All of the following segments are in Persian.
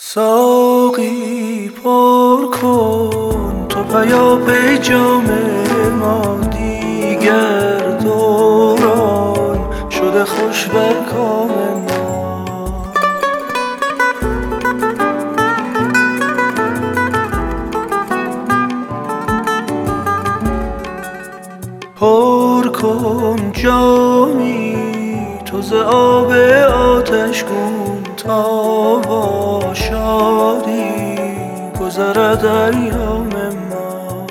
ساقی پر کن تو پیاپی جام ما، دیگر دوران شده خوش بر کام ما. پر کن جامی تو ز آب آتشگون تا با شادی گذرد ایام ما.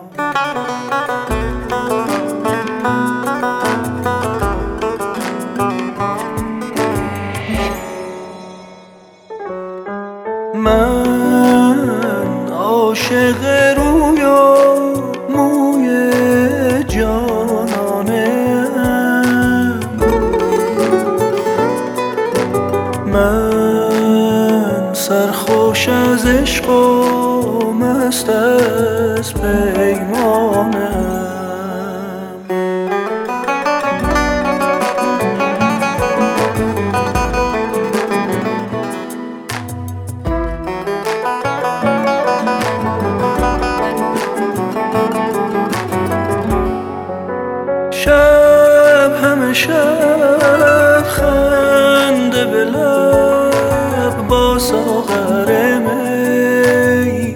من عاشق روی و موی جانانم، من سرخوش از عشق و مست از پیمانم. شب همه شب خنده به لب با ساغر می،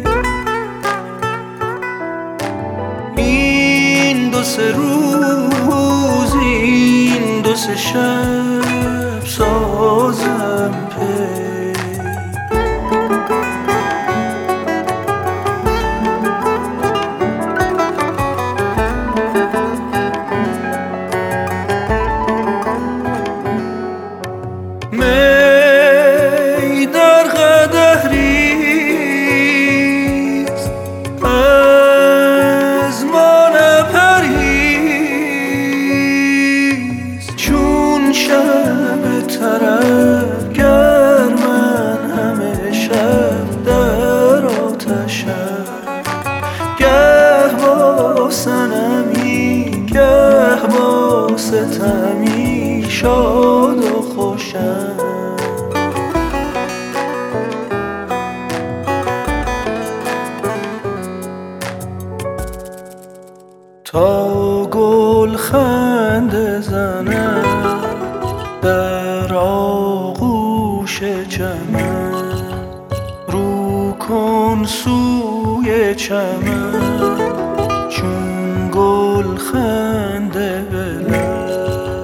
این دو سه روز این دو سه شب سازم پی. می در قدح ریز از ما نپرهیز، چون شب طرب گر من همه شب در آتشم، گه با صنمی گه با ستمی شاد و خوشم. تا گل خنده زند در آغوش چمن، رو کن سوی چمن چون گل خنده به لب.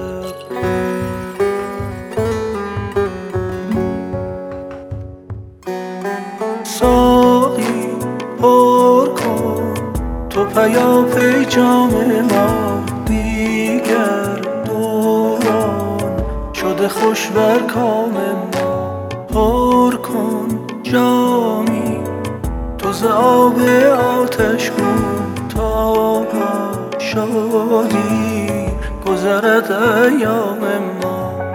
ساقی پر کن تو پیاپی جام ما، دیگر دوران شده خوش بر کام ما. پر کن جامی تو ز آب آتشگون تا با شادی گذرد ایام ما.